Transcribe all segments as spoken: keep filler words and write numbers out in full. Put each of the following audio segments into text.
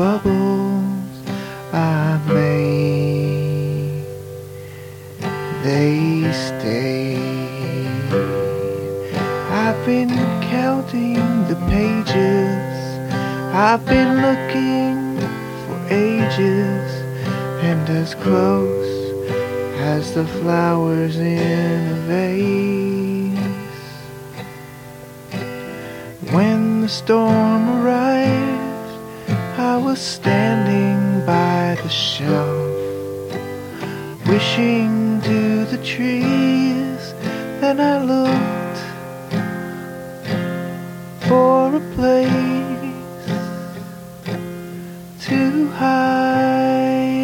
bubbles I made, they stay. I've been counting the pages, I've been looking for ages, and as close as the flowers in a vase. When the storm arrived, I was standing by the shelf, wishing to the trees. Then I looked for a place to hide.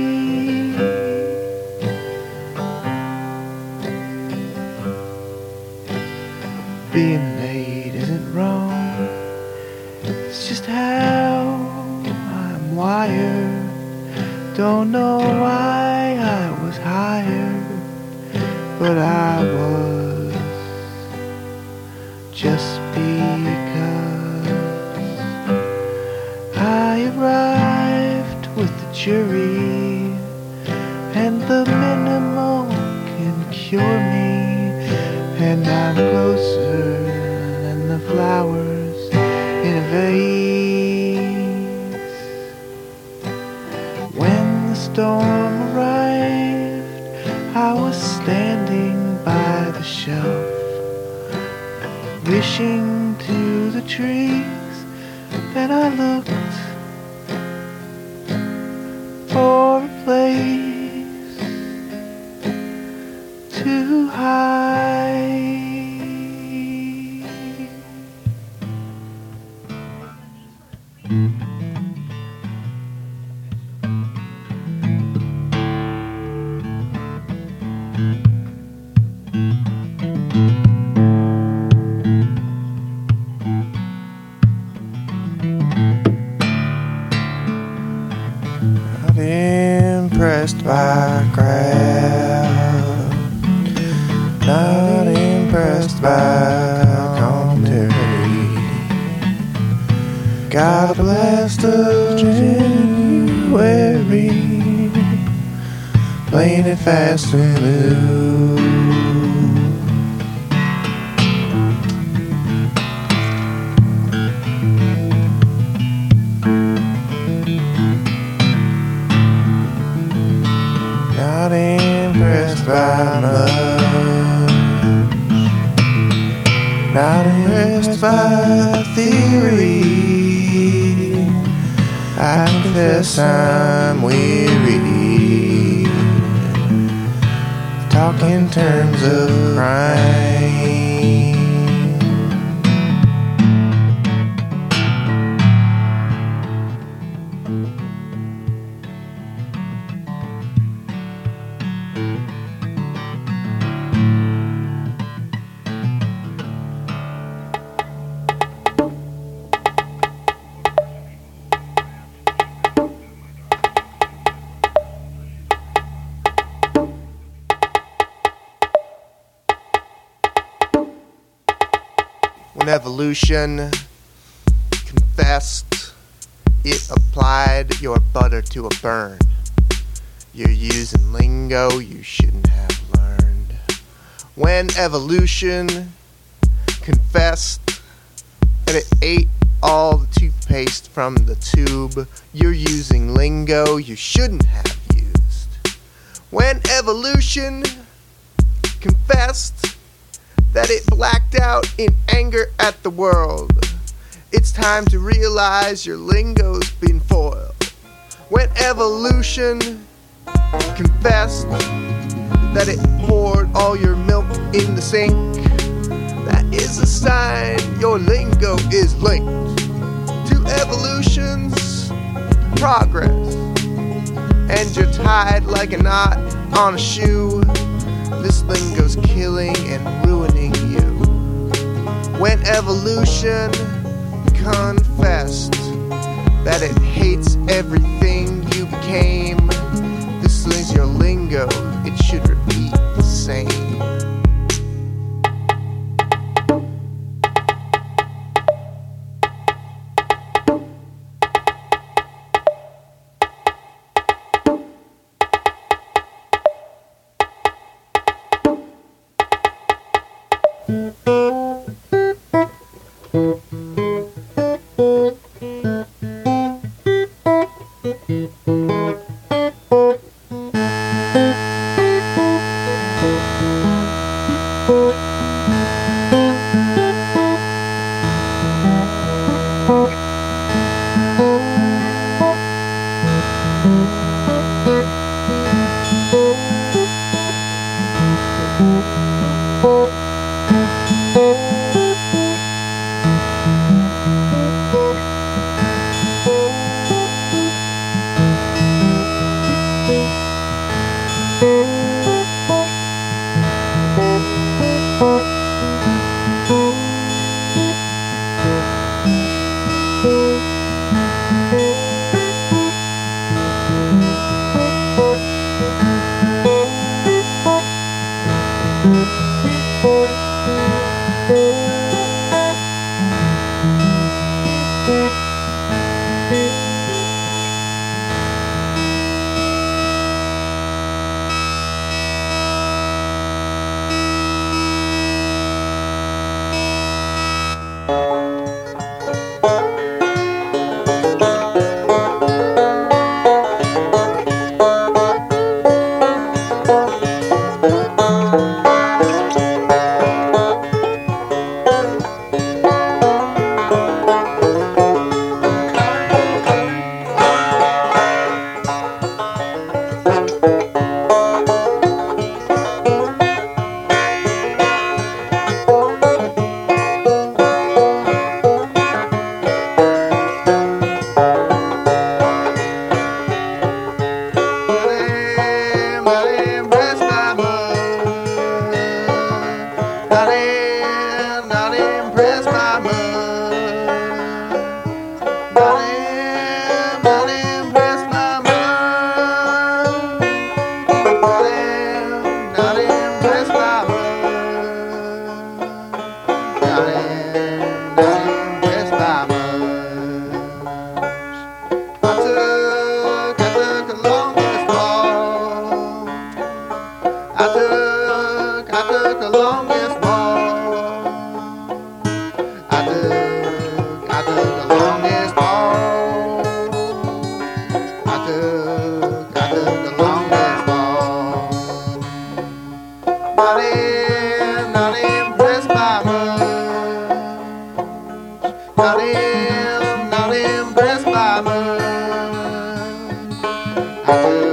Being late isn't wrong, it's just how I'm wired. Don't know why I was hired, but I was, just because I arrived with the jury, and the minimal can cure me, and I'm closer than the flowers in a vase. When the storm arrived, I was standing by the shelf, wishing to the trees. Then I looked for a place to hide. Not impressed by crowd, not impressed by commentary. Got a blast of January, playing it fast and loose. Not impressed by much, not impressed by theory. I confess I'm weary, talk in terms of crime. When evolution confessed, it applied your butter to a burn. You're using lingo you shouldn't have learned. When evolution confessed and it ate all the toothpaste from the tube, you're using lingo you shouldn't have used. When evolution confessed that it blacked out in anger at the world, it's time to realize your lingo's been foiled. When evolution confessed that it poured all your milk in the sink, that is a sign your lingo is linked to evolution's progress, and you're tied like a knot on a shoe. This lingo's killing and ruining you. When evolution confessed that it hates everything you became, this is your lingo, it should repeat the same. Not